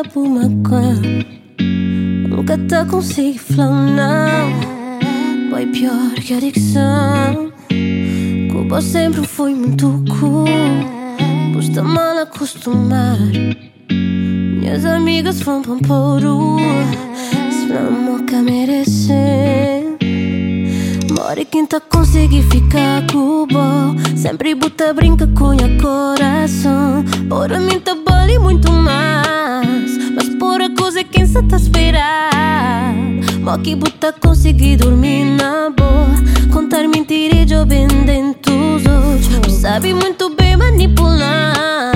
por maconha. Nunca te consigo falar, não. Boy, pior que adicção. Cuba sempre foi muito cool. Custa mal acostumar. Minhas amigas vão para Pauru. Se não que merecem. Mora quem tá conseguir ficar Cuba. Sempre bota brinca com o coração. Por mim tá vale muito mais. Mas por a coisa quem se tá esperar. Mó que bota conseguir dormir na boa. Contar mentiras e eu bem dentro dos outros. Sabe muito bem manipular.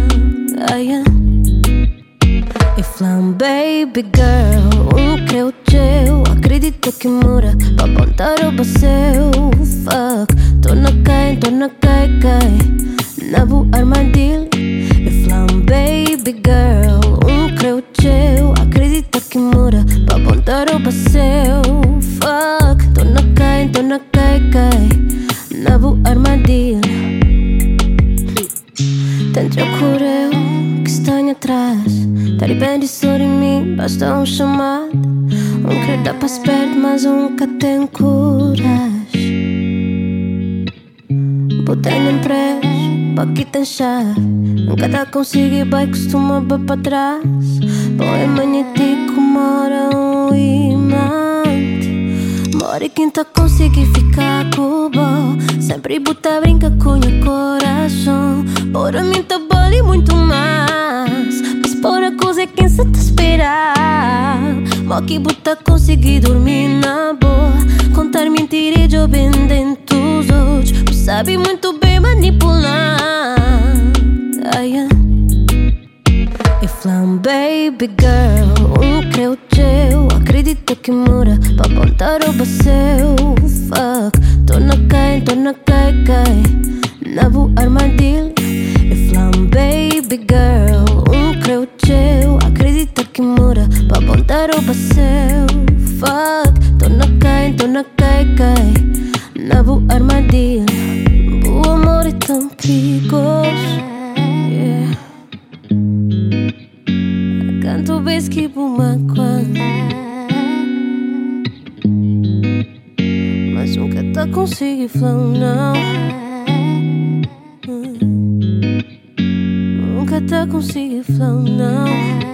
E flam baby girl, creu teu. Acredito que mora pra apontar o baceu. Fuck, tô na cai, cai. Na bu armadilha. E flam baby girl, creu teu. Acredito que mora pra apontar o baceu. Fuck, tô na cai, cai. Na bu armadilha. Tanto eu cureu que estranho atrás. Tá de bem de sobre mim, basta um chamado. Quer dar passo perto, mas nunca tem coragem. Botei no emprego, aqui tem chave. Nunca tá conseguir, vai costuma para pra trás. Põe magnético, mora um imante. Mora quem tá conseguir ficar Cuba. Sempre bota brinca com o coração. Por mim tá vale muito mais. Mas por a coisa quem se tá esperar. Mó que bota conseguir dormir na boa. Contar mentiras eu bem dentro dos outros. Sabe muito bem manipular. E flam baby girl, creu teu. Acredito que mora pra apontar o baceu. Fuck, tô na cai, cai. Na bu armadilha. E flam baby girl, creu teu. Acredito que mora pra apontar o baceu. Fuck, tô na cai, cai. Na bu armadilha. O amor é tão perigoso. Yeah. Canto vez que por maconha. Mas nunca tá consigo falar, não. Nunca tá consigo falar, não.